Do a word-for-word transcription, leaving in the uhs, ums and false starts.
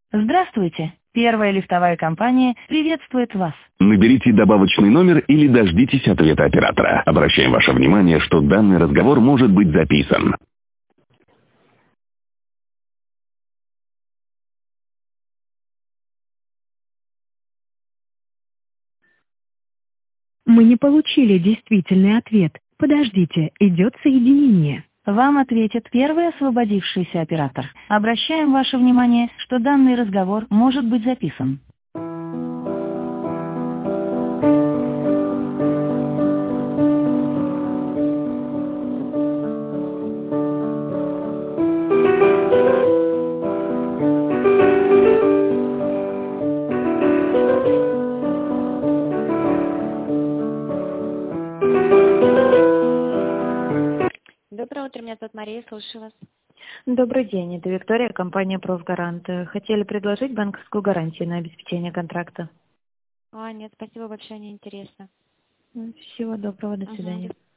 Здравствуйте. Первая лифтовая компания приветствует вас. Наберите добавочный номер или дождитесь ответа оператора. Обращаем ваше внимание, что данный разговор может быть записан. Мы не получили действительный ответ. Подождите, идет соединение. Вам ответит первый освободившийся оператор. Обращаем ваше внимание, что данный разговор может быть записан. Доброе утро, меня зовут Мария, слушаю вас. Добрый день, это Виктория, компания «Профгарант». Хотели предложить банковскую гарантию на обеспечение контракта. А, нет, спасибо большое, не интересно. Всего доброго, до Ага. свидания.